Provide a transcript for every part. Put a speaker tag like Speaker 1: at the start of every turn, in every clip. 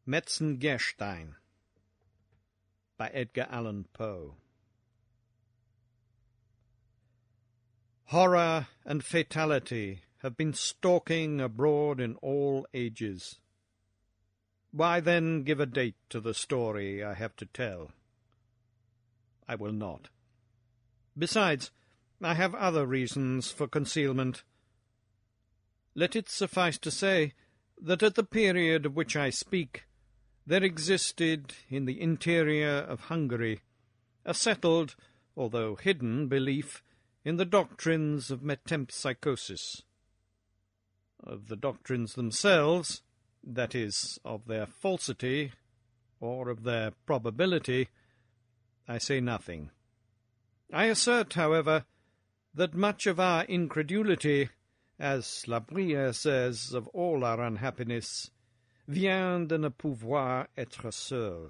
Speaker 1: Metzengerstein by Edgar Allan Poe. Horror and fatality have been stalking abroad in all ages. Why then give a date to the story I have to tell? I will not. Besides, I have other reasons for concealment. Let it suffice to say that at the period of which I speak, there existed in the interior of Hungary a settled, although hidden, belief in the doctrines of metempsychosis. Of the doctrines themselves, that is, of their falsity, or of their probability, I say nothing. I assert, however, that much of our incredulity, as La Bruyere says of all our unhappiness, vient de ne pouvoir être seul.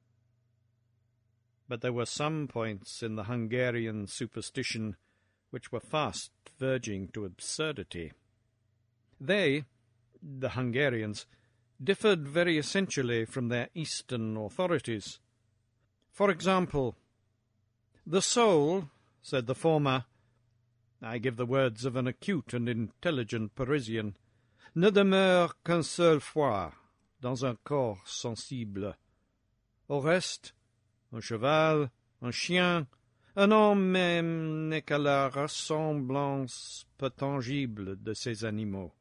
Speaker 1: But there were some points in the Hungarian superstition which were fast verging to absurdity. They, the Hungarians, differed very essentially from their Eastern authorities. For example, the soul, said the former, I give the words of an acute and intelligent Parisian, ne demeure qu'une seule fois dans un corps sensible. Au reste, un cheval, un chien, un homme même n'est qu'à la ressemblance peu tangible de ces animaux.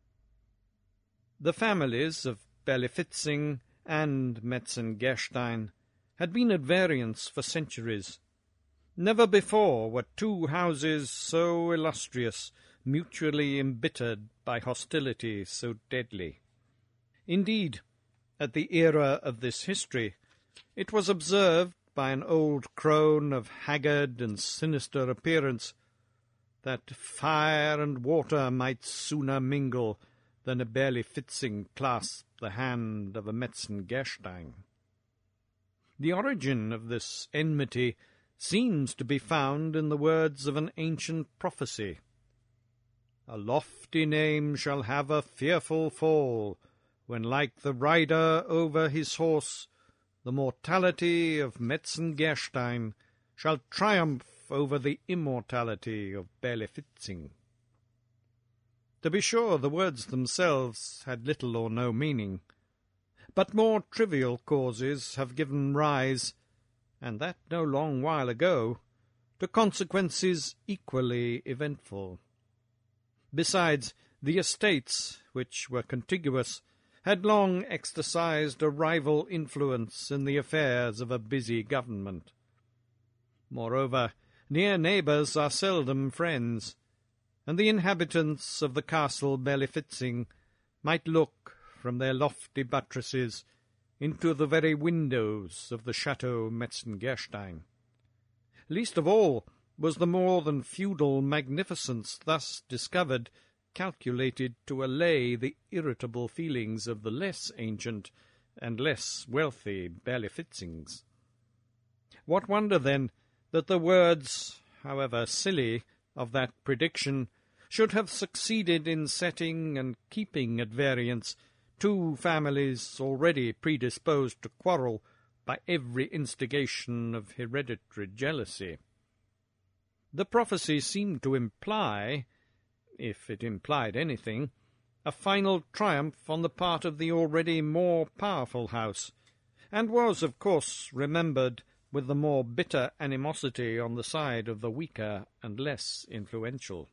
Speaker 1: The families of Berlifitzing and Metzengerstein had been at variance for centuries. Never before were two houses so illustrious mutually embittered by hostility so deadly. Indeed, at the era of this history, it was observed by an old crone of haggard and sinister appearance that fire and water might sooner mingle than a Berlifitzing clasp the hand of a Metzengerstein. The origin of this enmity seems to be found in the words of an ancient prophecy. A lofty name shall have a fearful fall, when like the rider over his horse, the mortality of Metzengerstein shall triumph over the immortality of Berlifitzing. To be sure, the words themselves had little or no meaning, but more trivial causes have given rise, and that no long while ago, to consequences equally eventful. Besides, the estates, which were contiguous, had long exercised a rival influence in the affairs of a busy government. Moreover, near neighbours are seldom friends, and the inhabitants of the castle Berlifitzing might look from their lofty buttresses into the very windows of the Chateau Metzengerstein. Least of all was the more than feudal magnificence thus discovered calculated to allay the irritable feelings of the less ancient and less wealthy Berlifitzings. What wonder, then, that the words, however silly, of that prediction should have succeeded in setting and keeping at variance two families already predisposed to quarrel by every instigation of hereditary jealousy. The prophecy seemed to imply, if it implied anything, a final triumph on the part of the already more powerful house, and was, of course, remembered with the more bitter animosity on the side of the weaker and less influential.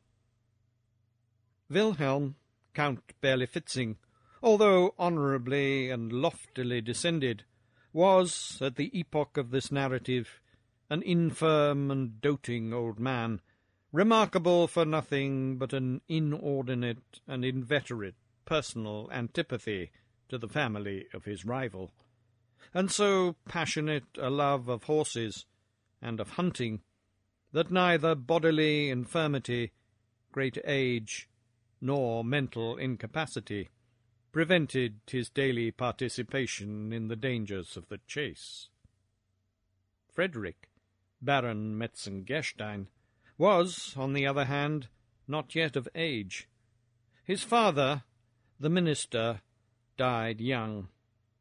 Speaker 1: Wilhelm, Count Berlifitzing, although honourably and loftily descended, was, at the epoch of this narrative, an infirm and doting old man, remarkable for nothing but an inordinate and inveterate personal antipathy to the family of his rival, and so passionate a love of horses and of hunting that neither bodily infirmity, great age, nor mental incapacity prevented his daily participation in the dangers of the chase. Frederick, Baron Metzengerstein, was, on the other hand, not yet of age. His father, the minister, died young.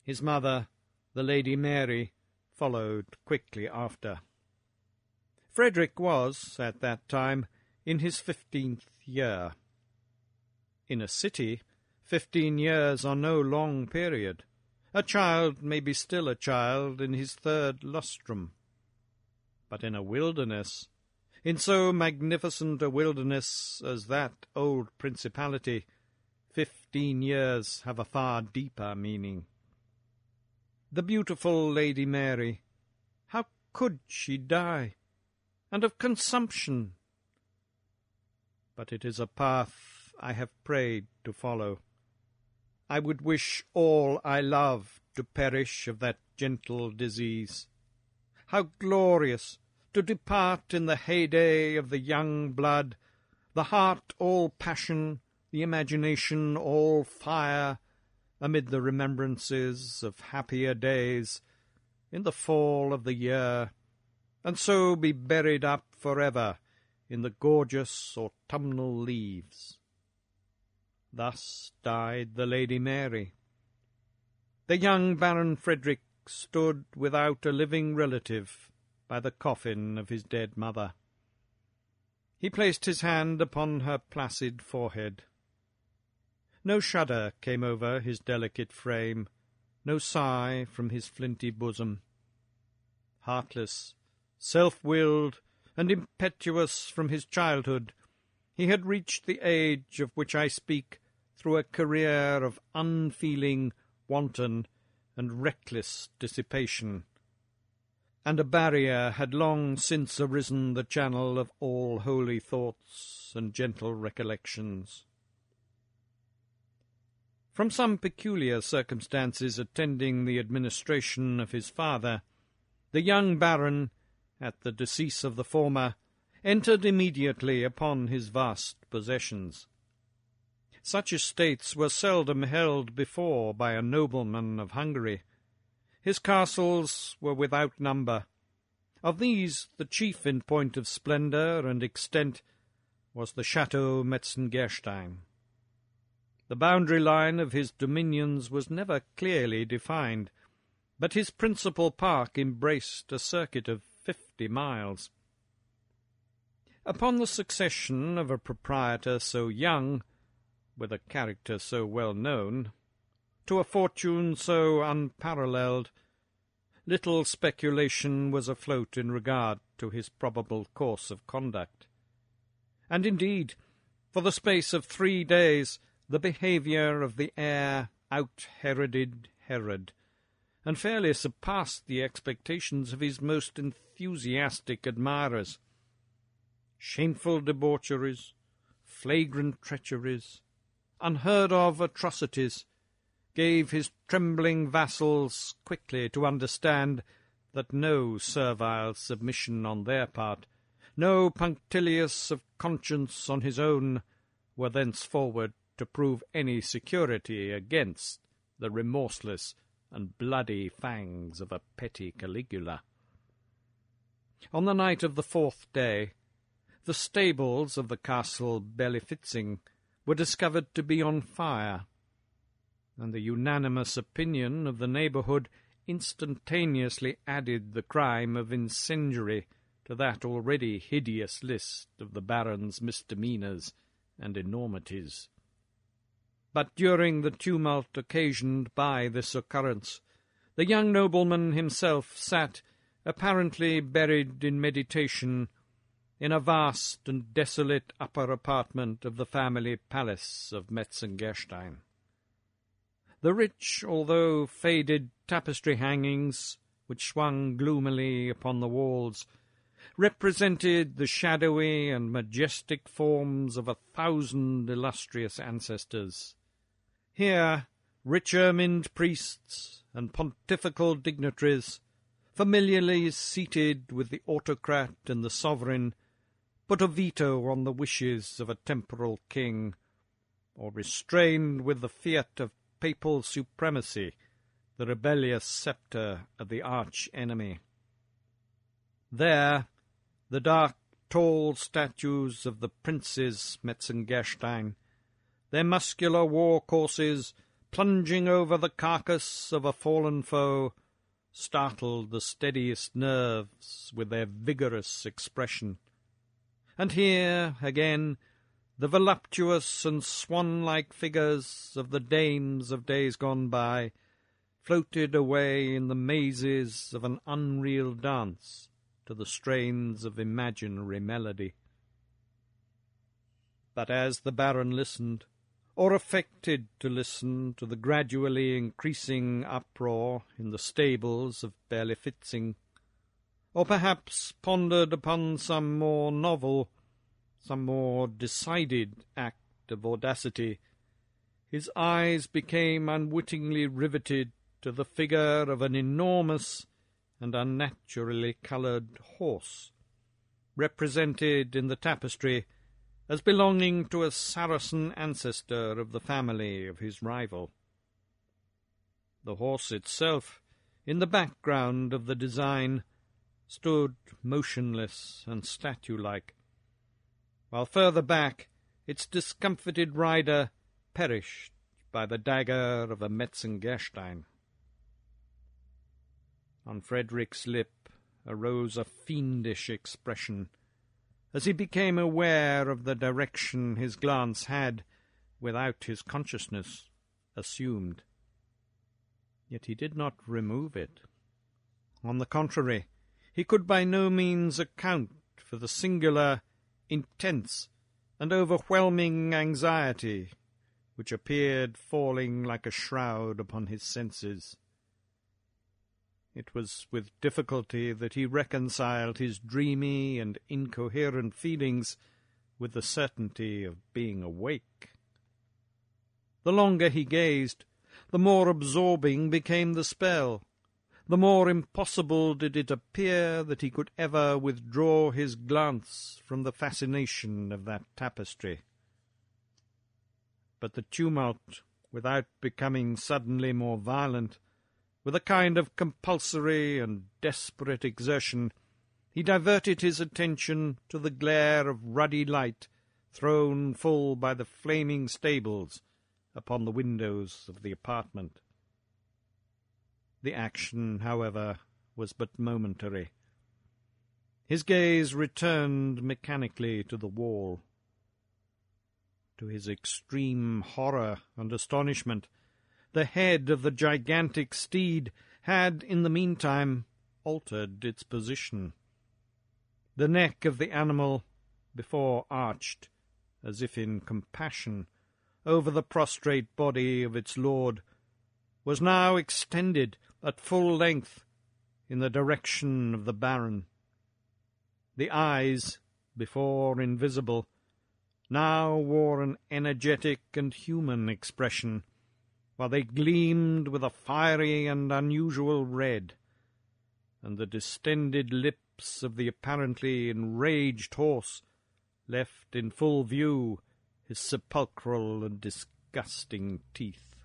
Speaker 1: His mother, the Lady Mary, followed quickly after. Frederick was, at that time, in his 15th year. In a city, 15 years are no long period. A child may be still a child in his 3rd lustrum. But in a wilderness, in so magnificent a wilderness as that old principality, 15 years have a far deeper meaning. The beautiful Lady Mary, how could she die? And of consumption. But it is a path I have prayed to follow. I would wish all I love to perish of that gentle disease. How glorious to depart in the heyday of the young blood, the heart all passion, the imagination all fire, amid the remembrances of happier days, in the fall of the year, and so be buried up for ever in the gorgeous autumnal leaves. Thus died the Lady Mary. The young Baron Frederick stood without a living relative by the coffin of his dead mother. He placed his hand upon her placid forehead. No shudder came over his delicate frame, no sigh from his flinty bosom. Heartless, self-willed, and impetuous from his childhood, he had reached the age of which I speak through a career of unfeeling, wanton, and reckless dissipation, and a barrier had long since arisen the channel of all holy thoughts and gentle recollections. From some peculiar circumstances attending the administration of his father, the young baron, at the decease of the former, entered immediately upon his vast possessions. Such estates were seldom held before by a nobleman of Hungary. His castles were without number. Of these, the chief in point of splendour and extent was the Chateau Metzengerstein. The boundary line of his dominions was never clearly defined, but his principal park embraced a circuit of 50 miles. Upon the succession of a proprietor so young, with a character so well known, to a fortune so unparalleled, little speculation was afloat in regard to his probable course of conduct. And indeed, for the space of 3 days, the behaviour of the heir out-Heroded Herod, and fairly surpassed the expectations of his most enthusiastic admirers. Shameful debaucheries, flagrant treacheries, unheard-of atrocities, gave his trembling vassals quickly to understand that no servile submission on their part, no punctilious of conscience on his own, were thenceforward to prove any security against the remorseless and bloody fangs of a petty Caligula. On the night of the 4th day, the stables of the castle Berlifitzing were discovered to be on fire, and the unanimous opinion of the neighbourhood instantaneously added the crime of incendiary to that already hideous list of the baron's misdemeanours and enormities. But during the tumult occasioned by this occurrence, the young nobleman himself sat, apparently buried in meditation, in a vast and desolate upper apartment of the family palace of Metzengerstein. The rich, although faded tapestry hangings, which swung gloomily upon the walls, represented the shadowy and majestic forms of 1,000 illustrious ancestors. Here, rich-ermined priests and pontifical dignitaries, familiarly seated with the autocrat and the sovereign, put a veto on the wishes of a temporal king, or restrained with the fiat of papal supremacy the rebellious sceptre of the arch-enemy. There, the dark, tall statues of the princes Metzengerstein, their muscular war-coursers plunging over the carcass of a fallen foe, startled the steadiest nerves with their vigorous expression. And here, again, the voluptuous and swan-like figures of the dames of days gone by floated away in the mazes of an unreal dance to the strains of imaginary melody. But as the Baron listened, or affected to listen, to the gradually increasing uproar in the stables of Berlifitzing, or perhaps pondered upon some more novel, some more decided act of audacity, his eyes became unwittingly riveted to the figure of an enormous and unnaturally coloured horse, represented in the tapestry as belonging to a Saracen ancestor of the family of his rival. The horse itself, in the background of the design, stood motionless and statue-like, while further back its discomfited rider perished by the dagger of a Metzengerstein. On Frederick's lip arose a fiendish expression, as he became aware of the direction his glance had, without his consciousness, assumed. Yet he did not remove it. On the contrary, he could by no means account for the singular, intense, and overwhelming anxiety which appeared falling like a shroud upon his senses. It was with difficulty that he reconciled his dreamy and incoherent feelings with the certainty of being awake. The longer he gazed, the more absorbing became the spell, the more impossible did it appear that he could ever withdraw his glance from the fascination of that tapestry. But the tumult, without becoming suddenly more violent, with a kind of compulsory and desperate exertion, he diverted his attention to the glare of ruddy light thrown full by the flaming stables upon the windows of the apartment. The action, however, was but momentary. His gaze returned mechanically to the wall. To his extreme horror and astonishment, the head of the gigantic steed had, in the meantime, altered its position. The neck of the animal, before arched, as if in compassion, over the prostrate body of its lord, was now extended at full length in the direction of the Baron. The eyes, before invisible, now wore an energetic and human expression, while they gleamed with a fiery and unusual red, and the distended lips of the apparently enraged horse left in full view his sepulchral and disgusting teeth.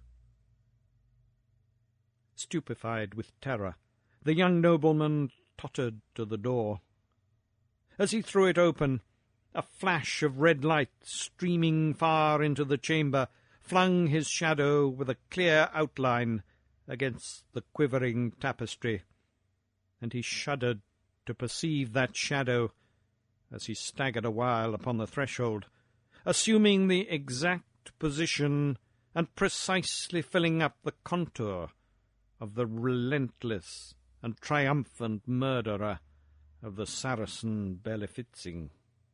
Speaker 1: Stupefied with terror, the young nobleman tottered to the door. As he threw it open, a flash of red light, streaming far into the chamber, flung his shadow with a clear outline against the quivering tapestry, and he shuddered to perceive that shadow, as he staggered a while upon the threshold, assuming the exact position and precisely filling up the contour of the relentless and triumphant murderer of the Saracen Berlifitzing.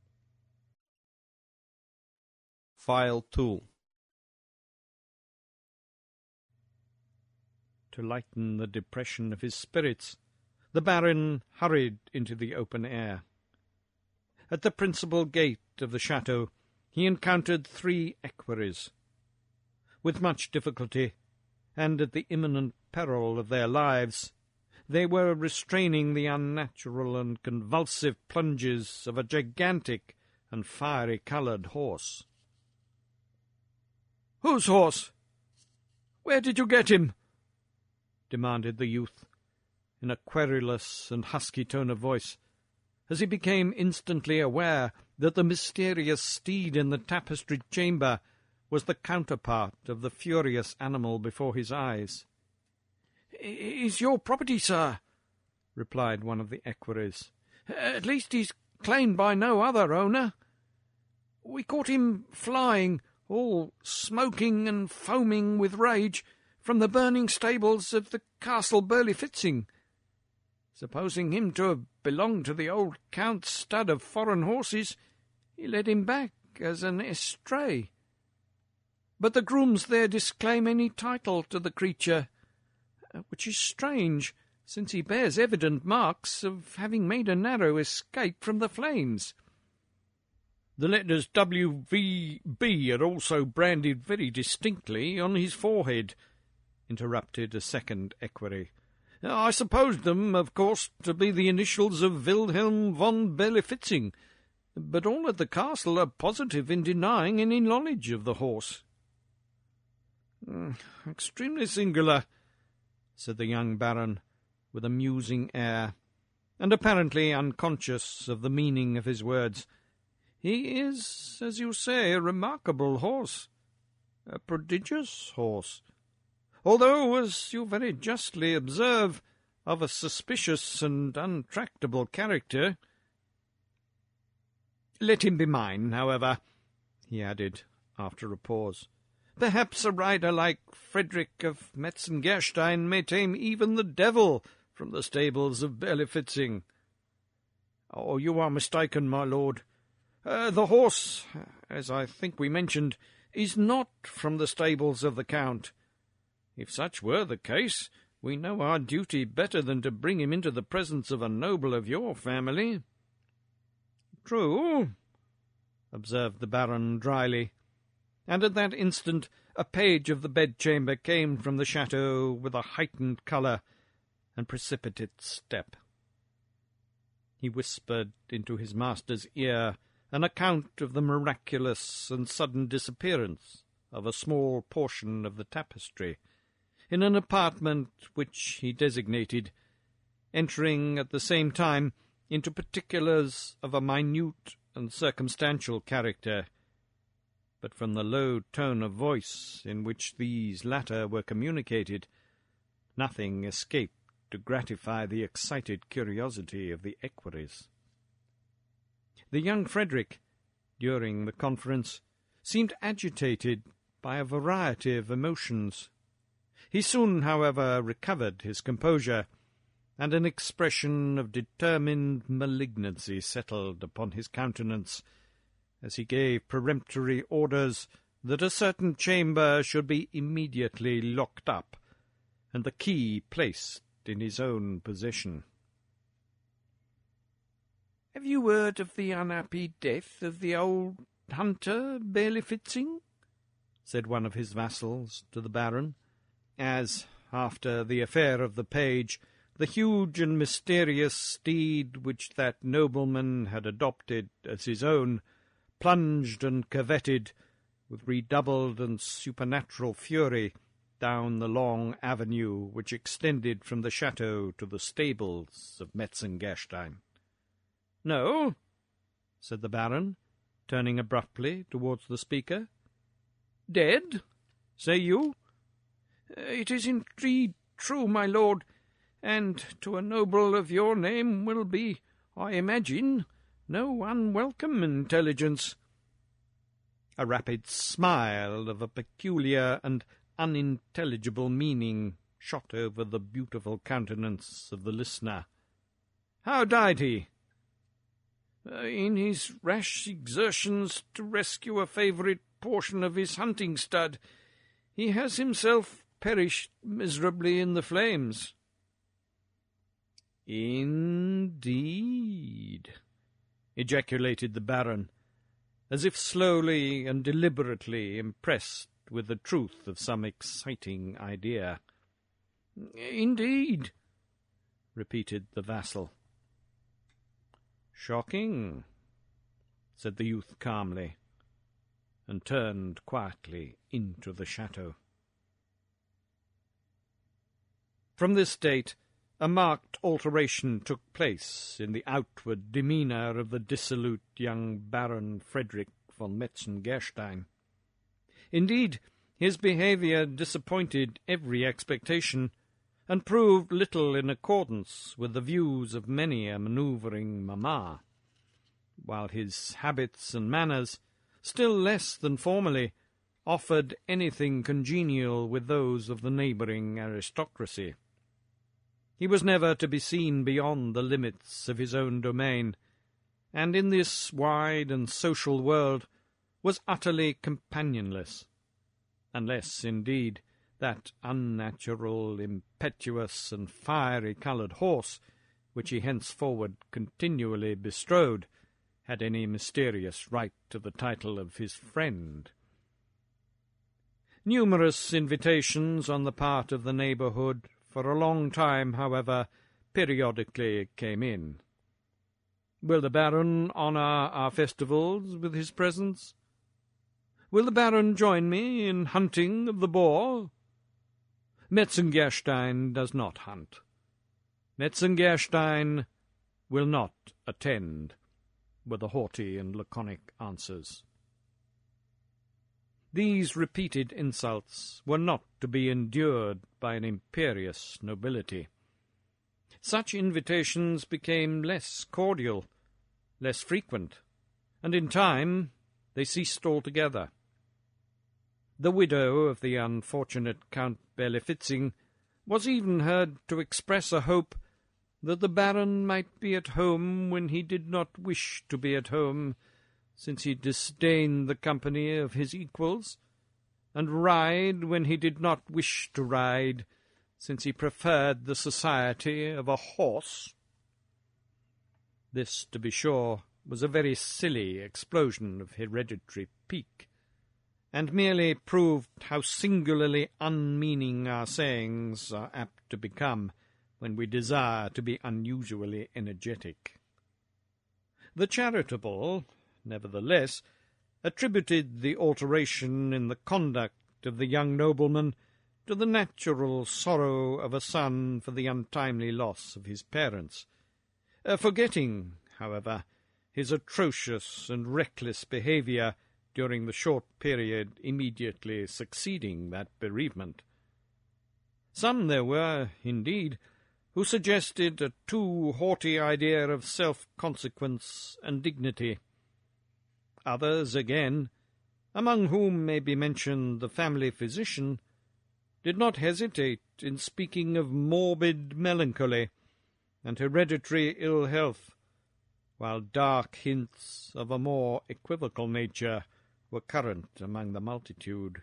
Speaker 2: File 2.
Speaker 1: To lighten the depression of his spirits, the Baron hurried into the open air. At the principal gate of the chateau he encountered 3 equerries. With much difficulty, and at the imminent peril of their lives, they were restraining the unnatural and convulsive plunges of a gigantic and fiery-coloured horse. "Whose horse? Where did you get him?" demanded the youth, in a querulous and husky tone of voice, as he became instantly aware that the mysterious steed in the tapestried chamber was the counterpart of the furious animal before his eyes.
Speaker 3: "Is your property, sir," replied one of the equerries. "At least he's claimed by no other owner. We caught him flying, all smoking and foaming with rage, from the burning stables of the Castle Burley-Fitzing. Supposing him to have belonged to the old Count's stud of foreign horses, he led him back as an estray. But the grooms there disclaim any title to the creature, which is strange, since he bears evident marks of having made a narrow escape from the flames."
Speaker 1: "The letters W.V.B. are also branded very distinctly on his forehead," interrupted a second equerry. "I supposed them, of course, to be the initials of Wilhelm von Berlifitzing, but all at the castle are positive in denying any knowledge of the horse."
Speaker 3: "Extremely singular," said the young baron, with a musing air, and apparently unconscious of the meaning of his words. "He is, as you say, a remarkable horse, a prodigious horse, although, as you very justly observe, of a suspicious and untractable character. Let him be mine, however," he added, after a pause. "Perhaps a rider like Frederick of Metzengerstein may tame even the devil from the stables of Berlifitzing." "Oh, you are mistaken, my lord. The horse, as I think we mentioned, is not from the stables of the Count. If such were the case, we know our duty better than to bring him into the presence of a noble of your family."
Speaker 1: "True," observed the baron dryly, and at that instant a page of the bedchamber came from the chateau with a heightened colour and precipitate step. He whispered into his master's ear an account of the miraculous and sudden disappearance of a small portion of the tapestry in an apartment which he designated, entering at the same time into particulars of a minute and circumstantial character, but from the low tone of voice in which these latter were communicated, nothing escaped to gratify the excited curiosity of the equerries. The young Frederick, during the conference, seemed agitated by a variety of emotions. He soon, however, recovered his composure, and an expression of determined malignancy settled upon his countenance, as he gave peremptory orders that a certain chamber should be immediately locked up, and the key placed in his own possession.
Speaker 3: "Have you heard of the unhappy death of the old hunter, Berlifitzing?" said one of his vassals to the baron, as, after the affair of the page, the huge and mysterious steed which that nobleman had adopted as his own plunged and curvetted, with redoubled and supernatural fury, down the long avenue which extended from the chateau to the stables of Metzengerstein.
Speaker 1: "No," said the baron, turning abruptly towards the speaker. "Dead, say you?"
Speaker 3: "It is indeed true, my lord, and to a noble of your name will be, I imagine, no unwelcome intelligence."
Speaker 1: A rapid smile of a peculiar and unintelligible meaning shot over the beautiful countenance of the listener. "How died he?"
Speaker 3: "In his rash exertions to rescue a favourite portion of his hunting stud, he has himself perished miserably in the flames."
Speaker 1: "Indeed," ejaculated the baron, as if slowly and deliberately impressed with the truth of some exciting idea.
Speaker 3: "Indeed,"
Speaker 1: repeated the vassal. "Shocking," said the youth calmly, and turned quietly into the chateau. From this date, a marked alteration took place in the outward demeanour of the dissolute young Baron Frederick von Metzengerstein. Indeed, his behaviour disappointed every expectation, and proved little in accordance with the views of many a manoeuvring mamma, while his habits and manners, still less than formerly, offered anything congenial with those of the neighbouring aristocracy. He was never to be seen beyond the limits of his own domain, and in this wide and social world was utterly companionless, unless, indeed, that unnatural, impetuous, and fiery-coloured horse, which he henceforward continually bestrode, had any mysterious right to the title of his friend. Numerous invitations on the part of the neighbourhood for a long time, however, periodically came in. Will the Baron honour our festivals with his presence? Will the Baron join me in hunting of the boar? Metzengerstein does not hunt. Metzengerstein will not attend, were the haughty and laconic answers. These repeated insults were not to be endured by an imperious nobility. Such invitations became less cordial, less frequent, and in time they ceased altogether. The widow of the unfortunate Count Berlifitzing was even heard to express a hope that the Baron might be at home when he did not wish to be at home, since he disdained the company of his equals, and ride when he did not wish to ride, since he preferred the society of a horse. This, to be sure, was a very silly explosion of hereditary pique, and merely proved how singularly unmeaning our sayings are apt to become when we desire to be unusually energetic. The charitable, nevertheless, attributed the alteration in the conduct of the young nobleman to the natural sorrow of a son for the untimely loss of his parents, forgetting, however, his atrocious and reckless behaviour during the short period immediately succeeding that bereavement. Some there were, indeed, who suggested a too haughty idea of self-consequence and dignity. Others, again, among whom may be mentioned the family physician, did not hesitate in speaking of morbid melancholy and hereditary ill health, while dark hints of a more equivocal nature were current among the multitude.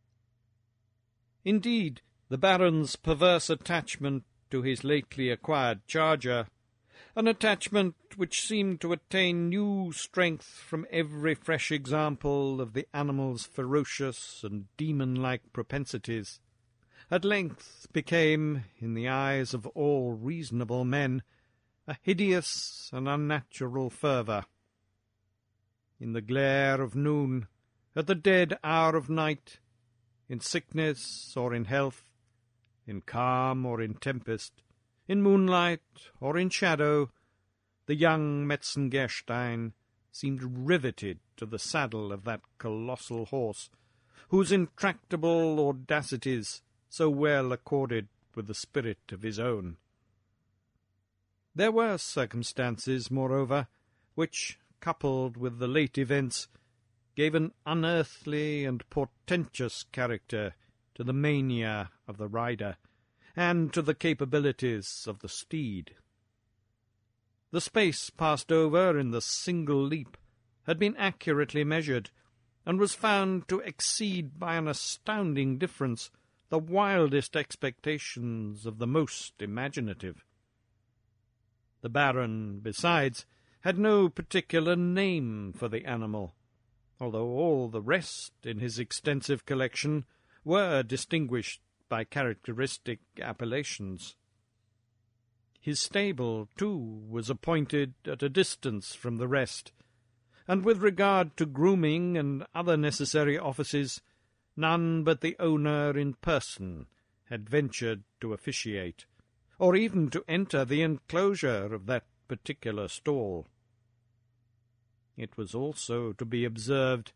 Speaker 1: Indeed, the Baron's perverse attachment to his lately acquired charger, an attachment which seemed to attain new strength from every fresh example of the animal's ferocious and demon-like propensities, at length became, in the eyes of all reasonable men, a hideous and unnatural fervour. In the glare of noon, at the dead hour of night, in sickness or in health, in calm or in tempest, in moonlight or in shadow, the young Metzengerstein seemed riveted to the saddle of that colossal horse, whose intractable audacities so well accorded with the spirit of his own. There were circumstances, moreover, which, coupled with the late events, gave an unearthly and portentous character to the mania of the rider, and to the capabilities of the steed. The space passed over in the single leap had been accurately measured, and was found to exceed by an astounding difference the wildest expectations of the most imaginative. The Baron, besides, had no particular name for the animal, although all the rest in his extensive collection were distinguished by characteristic appellations. His stable, too, was appointed at a distance from the rest, and with regard to grooming and other necessary offices, none but the owner in person had ventured to officiate, or even to enter the enclosure of that particular stall. It was also to be observed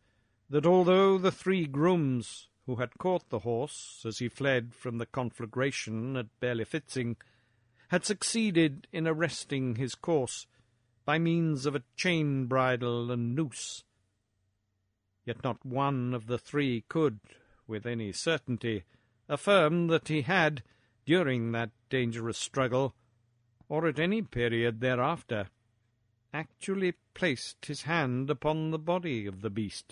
Speaker 1: that although the 3 grooms who had caught the horse as he fled from the conflagration at Berlifitzing had succeeded in arresting his course by means of a chain bridle and noose, yet not one of the 3 could, with any certainty, affirm that he had, during that dangerous struggle, or at any period thereafter, actually placed his hand upon the body of the beast.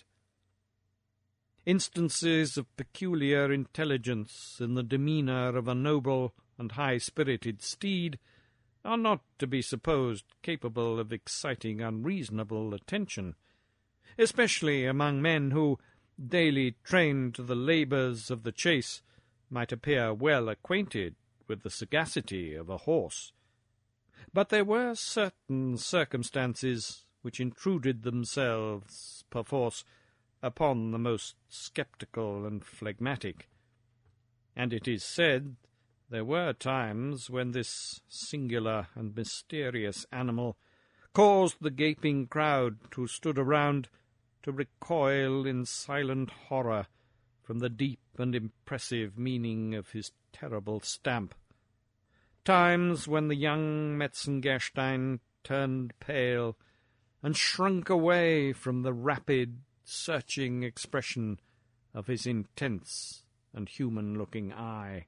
Speaker 1: Instances of peculiar intelligence in the demeanour of a noble and high-spirited steed are not to be supposed capable of exciting unreasonable attention, especially among men who, daily trained to the labours of the chase, might appear well acquainted with the sagacity of a horse. But there were certain circumstances which intruded themselves, perforce, upon the most sceptical and phlegmatic, and it is said there were times when this singular and mysterious animal caused the gaping crowd who stood around to recoil in silent horror from the deep and impressive meaning of his terrible stamp. Times when the young Metzengerstein turned pale and shrunk away from the rapid, searching expression of his intense and human-looking eye.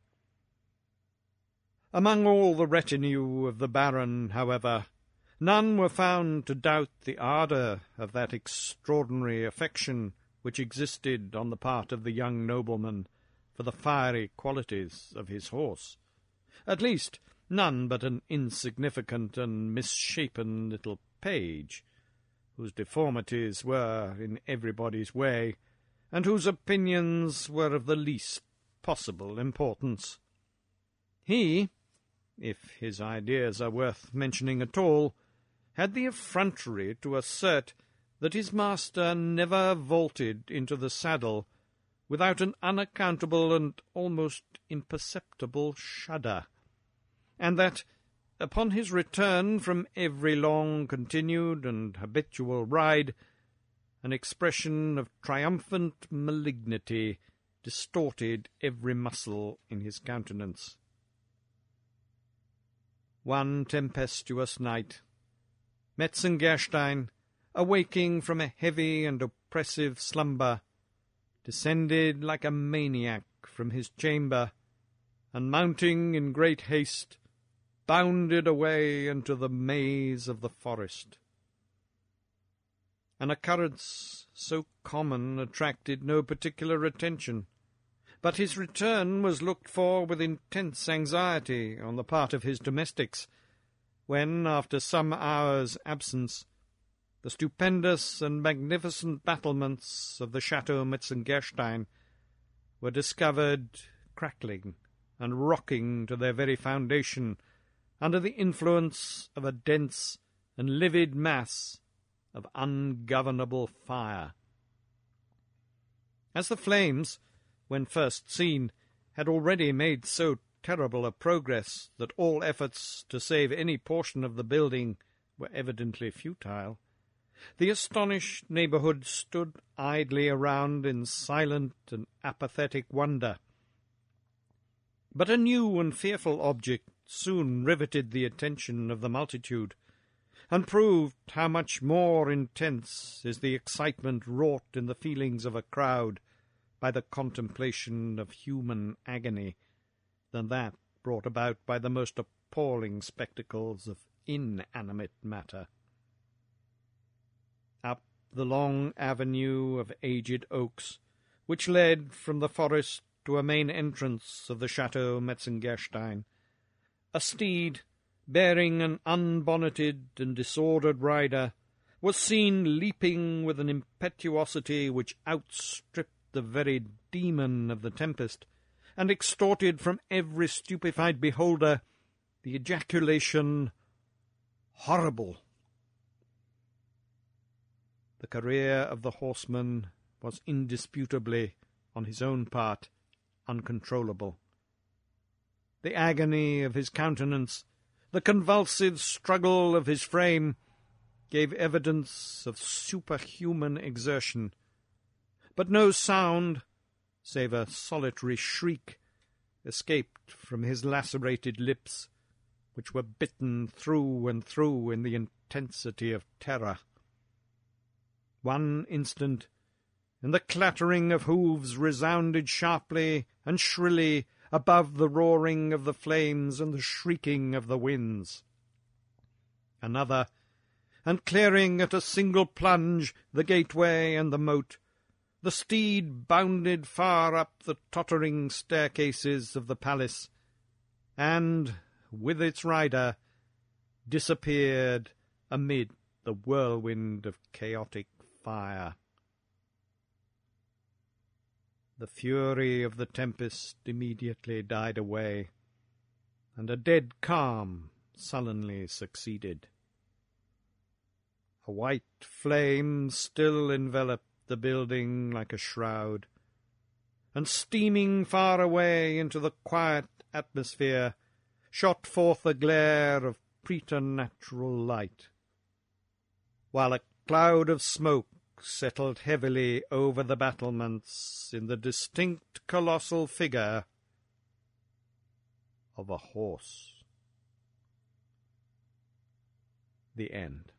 Speaker 1: Among all the retinue of the Baron, however, none were found to doubt the ardour of that extraordinary affection which existed on the part of the young nobleman for the fiery qualities of his horse. At least, none but an insignificant and misshapen little page, whose deformities were in everybody's way, and whose opinions were of the least possible importance. He, if his ideas are worth mentioning at all, had the effrontery to assert that his master never vaulted into the saddle without an unaccountable and almost imperceptible shudder, and that, upon his return from every long-continued and habitual ride, an expression of triumphant malignity distorted every muscle in his countenance. One tempestuous night, Metzengerstein, awaking from a heavy and oppressive slumber, descended like a maniac from his chamber, and mounting in great haste, bounded away into the maze of the forest. An occurrence so common attracted no particular attention, but his return was looked for with intense anxiety on the part of his domestics, when, after some hours' absence, the stupendous and magnificent battlements of the Chateau Metzengerstein were discovered crackling and rocking to their very foundation under the influence of a dense and livid mass of ungovernable fire. As the flames, when first seen, had already made so terrible a progress that all efforts to save any portion of the building were evidently futile, the astonished neighbourhood stood idly around in silent and apathetic wonder. But a new and fearful object soon riveted the attention of the multitude, and proved how much more intense is the excitement wrought in the feelings of a crowd by the contemplation of human agony than that brought about by the most appalling spectacles of inanimate matter. Up the long avenue of aged oaks, which led from the forest to a main entrance of the Chateau Metzengerstein, a steed, bearing an unbonneted and disordered rider, was seen leaping with an impetuosity which outstripped the very demon of the tempest, and extorted from every stupefied beholder the ejaculation, "Horrible!" The career of the horseman was indisputably, on his own part, uncontrollable. The agony of his countenance, the convulsive struggle of his frame, gave evidence of superhuman exertion, but no sound, save a solitary shriek, escaped from his lacerated lips, which were bitten through and through in the intensity of terror. One instant, and the clattering of hoofs resounded sharply and shrilly above the roaring of the flames and the shrieking of the winds. Another, and clearing at a single plunge the gateway and the moat, the steed bounded far up the tottering staircases of the palace, and, with its rider, disappeared amid the whirlwind of chaotic fire. The fury of the tempest immediately died away, and a dead calm sullenly succeeded. A white flame still enveloped the building like a shroud, and steaming far away into the quiet atmosphere, shot forth a glare of preternatural light, while a cloud of smoke settled heavily over the battlements in the distinct colossal figure of a horse. The end.